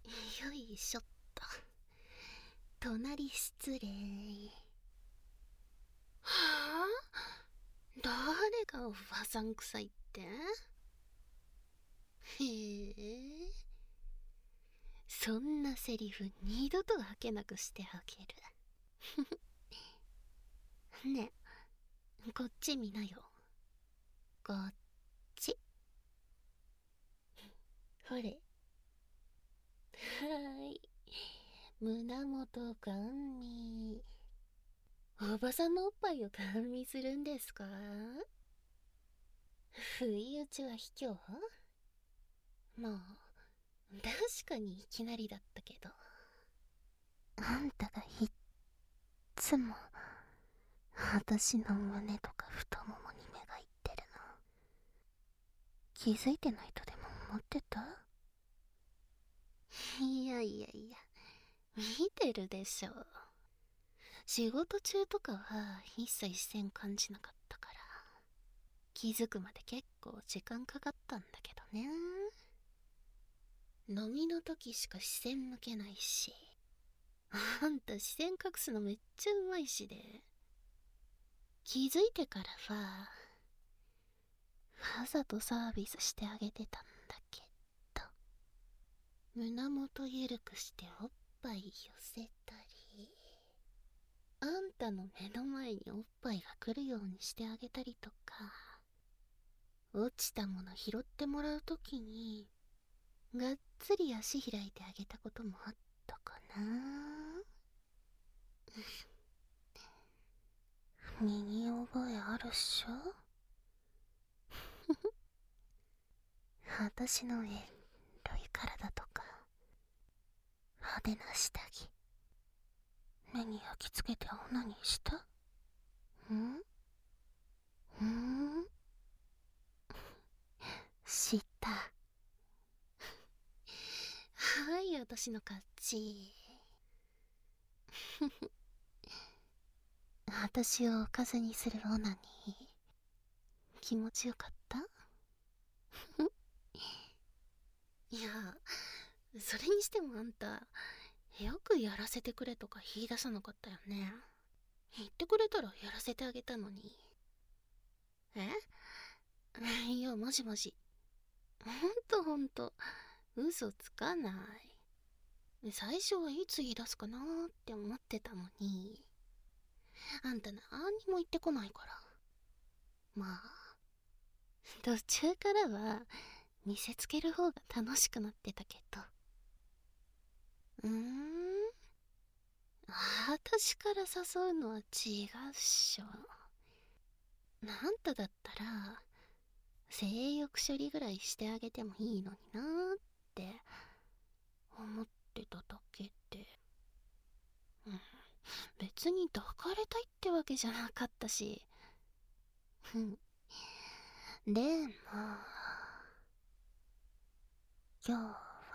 よいしょっと。隣失礼。はあ？誰がおばさん臭いって？へえ、そんなセリフ二度と吐けなくしてあげる。ねえ、こっち見なよ。こっち。ほれ。はーい。胸元ガン見。おばさんのおっぱいをガン見するんですか？不意打ちは卑怯？まあ、確かにいきなりだったけど。あんたがいっつも私の胸とか太ももに目がいってるの気づいてないとでも思ってた？いやいやいや、見てるでしょ。仕事中とかは一切視線感じなかったから気づくまで結構時間かかったんだけどね。飲みの時しか視線向けないし、あんた視線隠すのめっちゃうまいしで、気づいてからはわざとサービスしてあげてたんだけど、胸元ゆるくしておっぱい寄せたり、あんたの目の前におっぱいが来るようにしてあげたりとか、落ちたもの拾ってもらうときにがっつり足開いてあげたこともあったかな。身に覚えあるっしょ？私のエロい体とか派手な下着目に焼き付けてオナニーした？ん知った。はい、私の勝ち。私をおかずにするオナニー気持ちよかった？いや、それにしてもあんたよくやらせてくれとか言い出さなかったよね。言ってくれたらやらせてあげたのに。いや、マジマジ。ほんとほんと、嘘つかない。最初はいつ言い出すかなーって思ってたのに、あんた何にも言ってこないから。まあ、途中からは見せつける方が楽しくなってたけど。私から誘うのは違うっしょ。あんただったら、性欲処理ぐらいしてあげてもいいのになーって思ってただけで。うん、別に抱かれたいってわけじゃなかったし。でも、今日は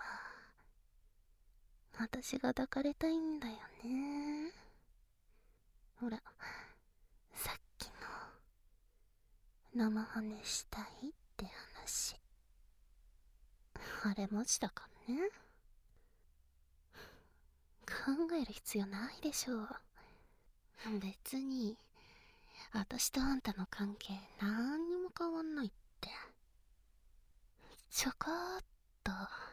私が抱かれたいんだよね。ほら、さっきの生ハネしたいって話。あれマジだかんね。考える必要ないでしょう。別に、私とあんたの関係なんにも変わんないって。ちょこっと、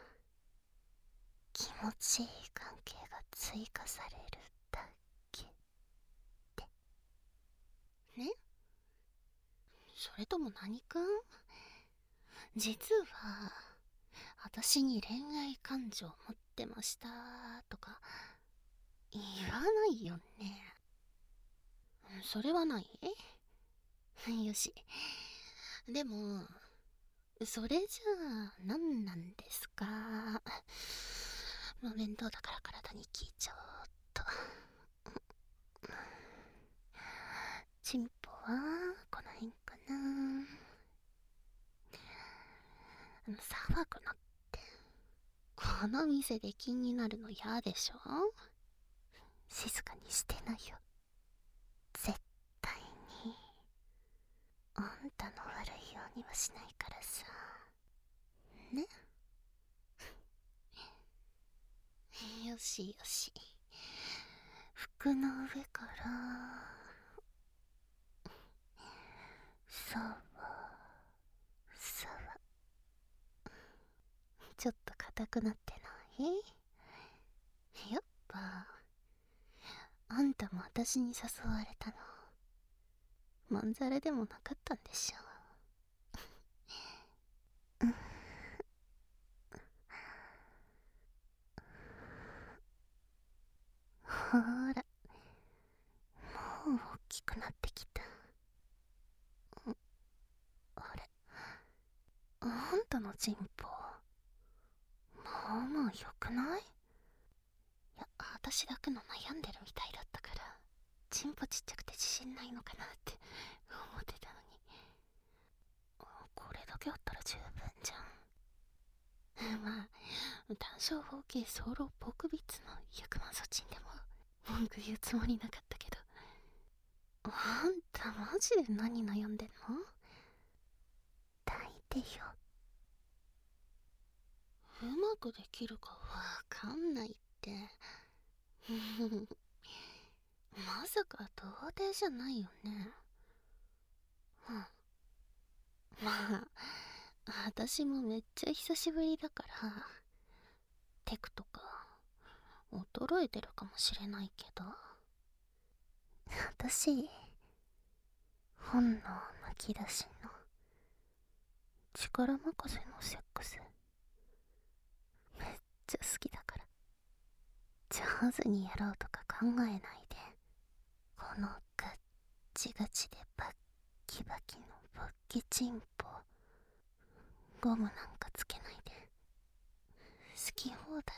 気持ちいい関係が追加されるだけで。ね？それとも何くん？実は、私に恋愛感情持ってましたとか、言わないよね。それはない？よし。でも、それじゃあ何なんですか？面倒だから体に聞いちゃおうっと。チンポはこの辺かな。騒ぐのってこの店で気になるの嫌でしょ？静かにしてなよ。絶対にあんたの悪いようにはしないからさ。ね？ しよし。服の上からさわさわ。ちょっと硬くなってない？やっぱあんたも私に誘われたのまんざらでもなかったんでしょ。ほーら、もう大きくなってきた。あれ、あんたのチンポまあまあ良くない？いや、私だけの悩んでるみたいだったからチンポちっちゃくて自信ないのかなって思ってたのに、これだけあったら十分じゃん。まあ単小方形ソロポークビッツの100万そちんでも文句言うつもりなかったけど、あんたマジで何悩んでんの？抱いてよ。うまくできるかわかんないってまさか童貞じゃないよね。まあ私もめっちゃ久しぶりだからテクとか衰えてるかもしれないけど、私本能むき出しの力任せのセックスめっちゃ好きだから、上手にやろうとか考えないで、このガッチガチでバッキバキの勃起チンポゴムなんかつけないで好き放題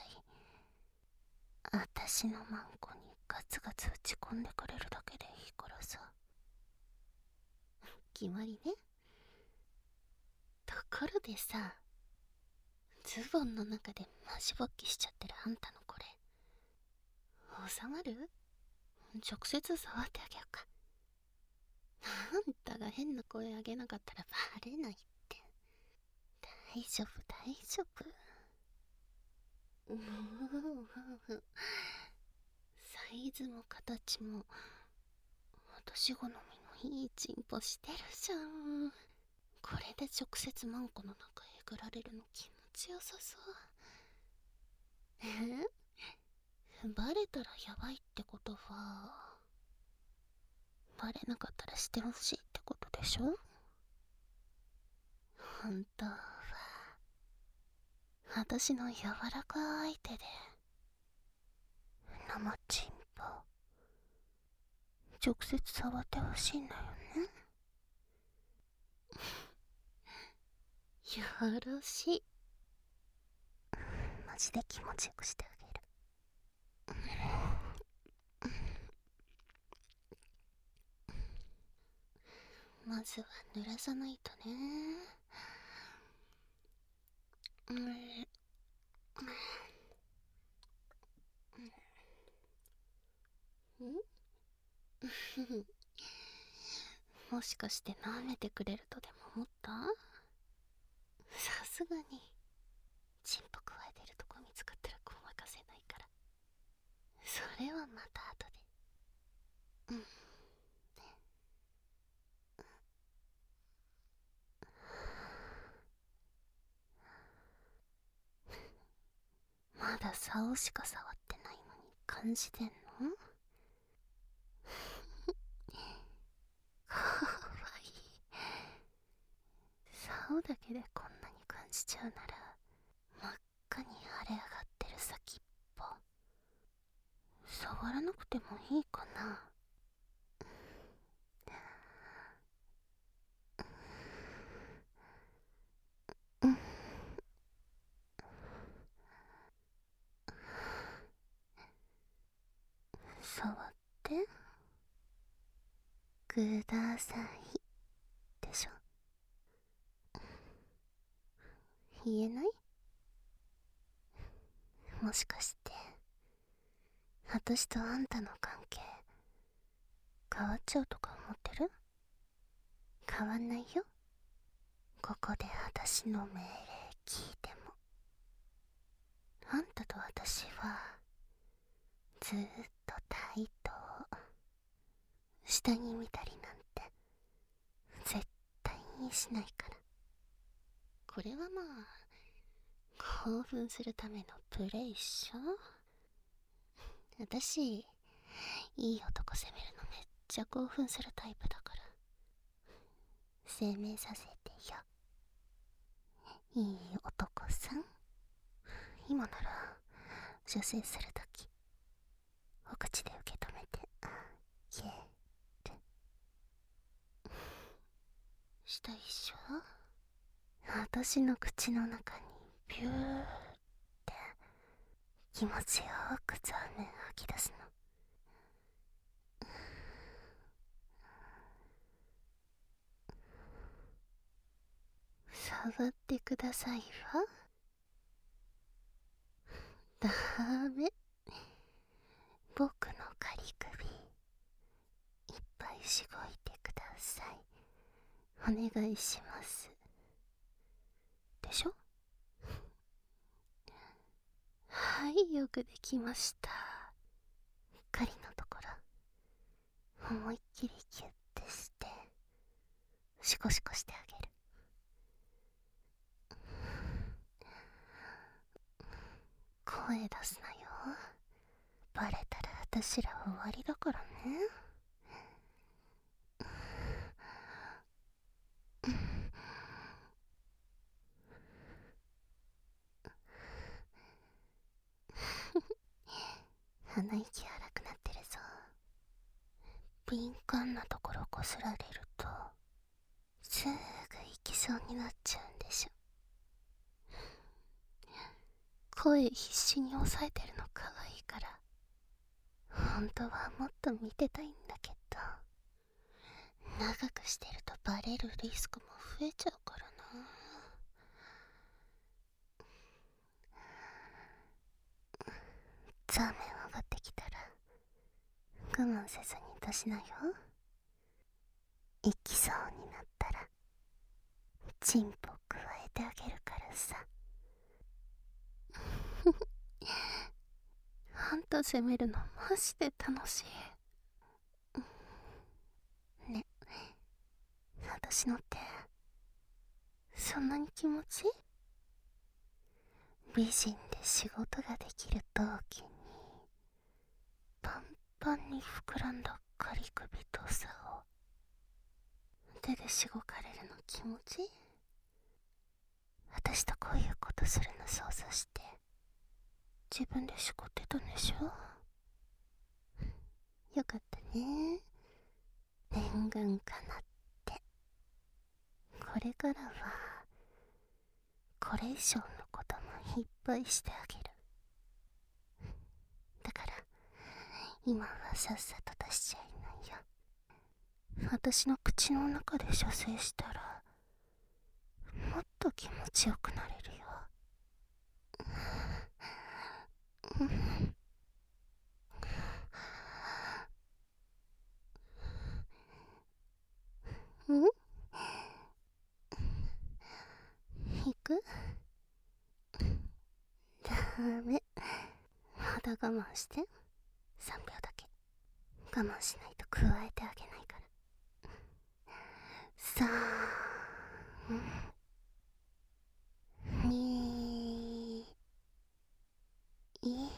私のマンコにガツガツ打ち込んでくれるだけでいいからさ。決まりね。ところでさ、ズボンの中でマジ勃起しちゃってるあんたのこれ収まる？直接触ってあげようか。あんたが変な声あげなかったらバレないって。大丈夫大丈夫。サイズも形も私好みのいいチンポしてるじゃん。これで直接マンコの中へえぐられるの気持ちよさそう。バレたらやばいってことはバレなかったらしてほしいってことでしょ？本当は私の柔らかい手で生チンポ直接触ってほしいんだよね。よろしい。マジで気持ちよくしてあげる。まずは濡らさないとね。もしかして舐めてくれるとでも思った？さすがにチンポ加えてるとこ見つかったらごまかせないから、それはまた後で。まだ竿しか触ってないのに感じてんの？かわいい。竿だけでこんなに感じちゃうなら真っ赤に腫れ上がってる先っぽ触らなくてもいいかな？触ってくださいでしょ。言えない？もしかして私とあんたの関係変わっちゃうとか思ってる？変わんないよ。ここで私の命令聞いても。あんたと私はずーっとタイト下着見たりなんて絶対にしないから。これはまあ興奮するためのプレイっしょ。私いい男責めるのめっちゃ興奮するタイプだから攻めさせてよ。いい男さん。今なら射精するときお口で受け止めてあげる。したいっしょ。私の口の中にビューって気持ちよくザーメン吐き出すの。触ってくださいわ。ダメ。僕の仮首いっぱいしごいてください。お願いします。でしょ。はい、よくできました。狩りのところ思いっきりキュッてしてシコシコしてあげる。声出すなよ。バレたら私ら終わりだからね。鼻息荒くなってるぞ。敏感なところこすられるとすぐ行きそうになっちゃうんでしょ。声必死に抑えてるの可愛いから本当はもっと見てたいんだけど長くしてるとバレるリスクも増えちゃうからな。ザーメン上がってきたら我慢せずに出しなよ。行きそうになったらチンポ加えてあげるからさ。あんた責めるのマジで楽しいね。私のってそんなに気持ちいい？美人で仕事ができる同期にパンパンに膨らんだ仮首とさを手でしごかれるの気持ちいい？私とこういうことするの想像して自分でしごってたんでしょ。よかったね。念願かなって。これからはこれ以上のこともいっぱいしてあげる。だから今はさっさと出しちゃいなよ。私の口の中で射精したらもっと気持ちよくなれるよ。ん？行く？ダメ。まだ我慢して。3秒だけ我慢しないと加えてあげないから。3、2、1、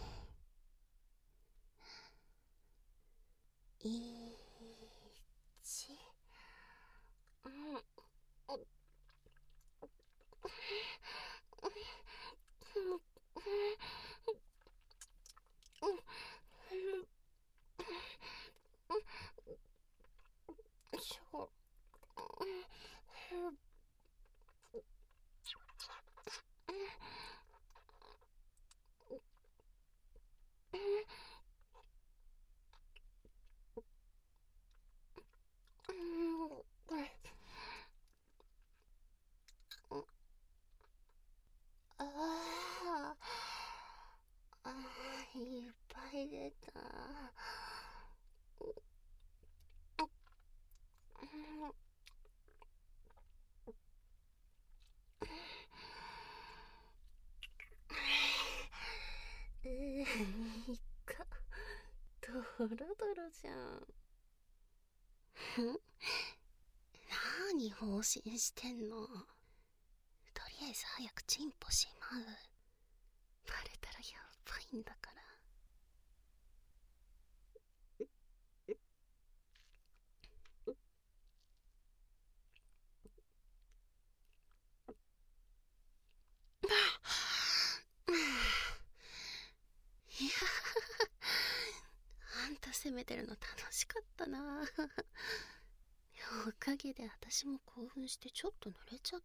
しょ。いっぱい出た。いいか。 ドロドロじゃん。何放心してんの。とりあえず早くチンポしまう。バレたらやばいんだから。いや、あんた責めてるの楽しかったな。おかげで私も興奮してちょっと濡れちゃった。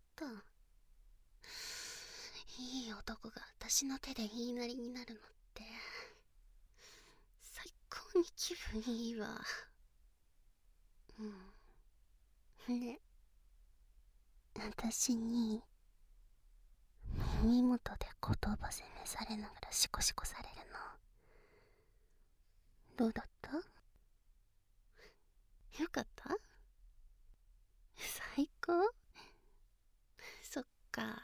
いい男が私の手で言いなりになるのって最高に気分いいわ。ね、私に耳元で言葉責めされながらシコシコされるのどうだった？よかった？最高？そっか。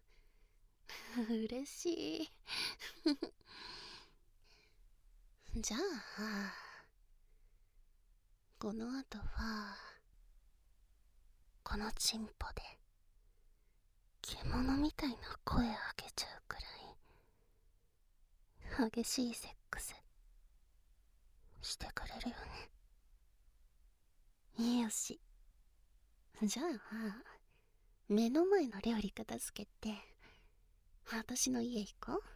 嬉しい。じゃあこの後はこのチンポで獣みたいな声上げちゃうくらい激しいセックスしてくれるよね。よし、じゃあ目の前の料理片付けて私の家行こう。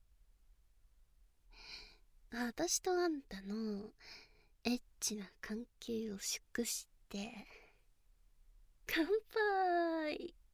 私とあんたのエッチな関係を祝して乾杯。